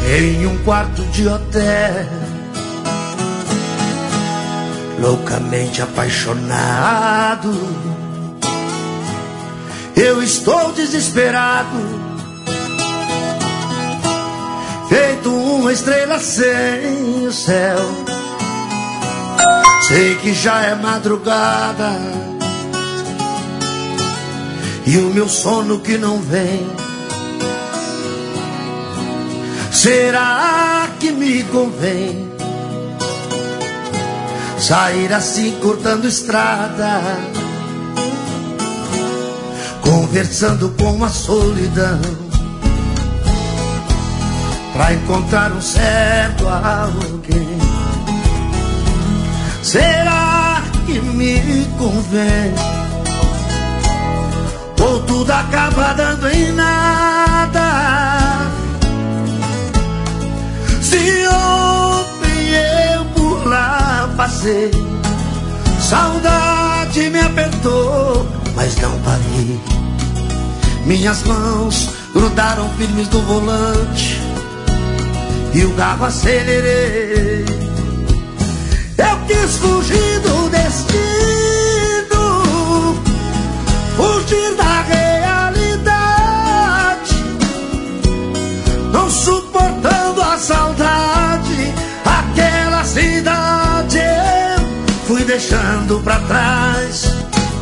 em um quarto de hotel, loucamente apaixonado. Eu estou desesperado, feito uma estrela sem o céu. Sei que já é madrugada e o meu sono que não vem. Será que me convém sair assim cortando estrada, conversando com a solidão, pra encontrar um certo alguém? Será que me convém, ou tudo acaba dando em nada? Se ontem eu por lá passei, saudade me apertou, mas não parei. Minhas mãos grudaram firmes no volante e o carro acelerei. Eu quis fugir do destino, fugir da realidade, não suportando a saudade. Aquela cidade eu fui deixando pra trás.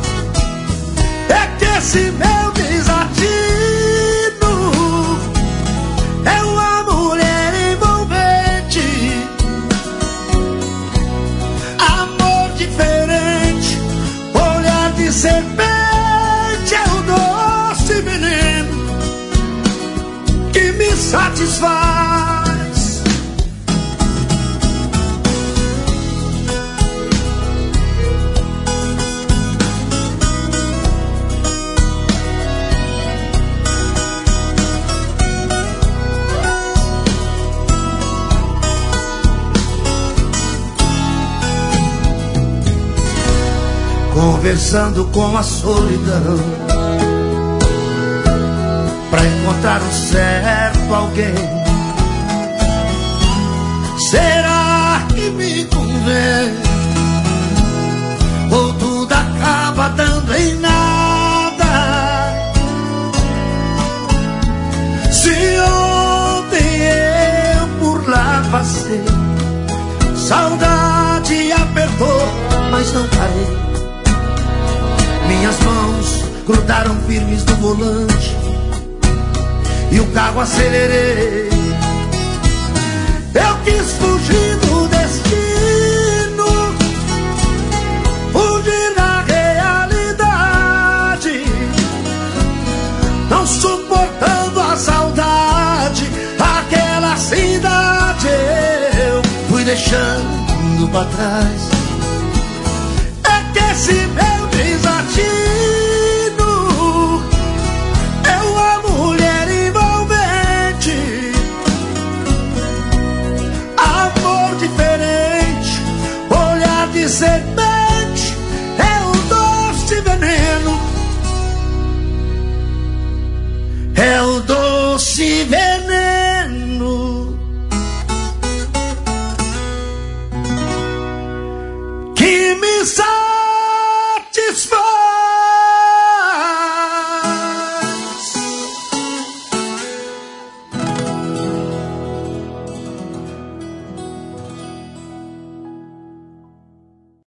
É que esse meu desatino é uma mulher envolvente, amor diferente, olhar de serpente, é o doce veneno que me satisfaz. Conversando com a solidão, pra encontrar um certo alguém. Será que me convém, ou tudo acaba dando em nada? Se ontem eu por lá passei, saudade apertou, mas não parei. Minhas mãos grudaram firmes no volante e o carro acelerei. Eu quis fugir do destino, fugir da realidade, não suportando a saudade. Aquela cidade eu fui deixando pra trás. É que esse meu desatino é uma mulher envolvente, amor diferente, olhar de serpente, é um doce veneno, é o doce veneno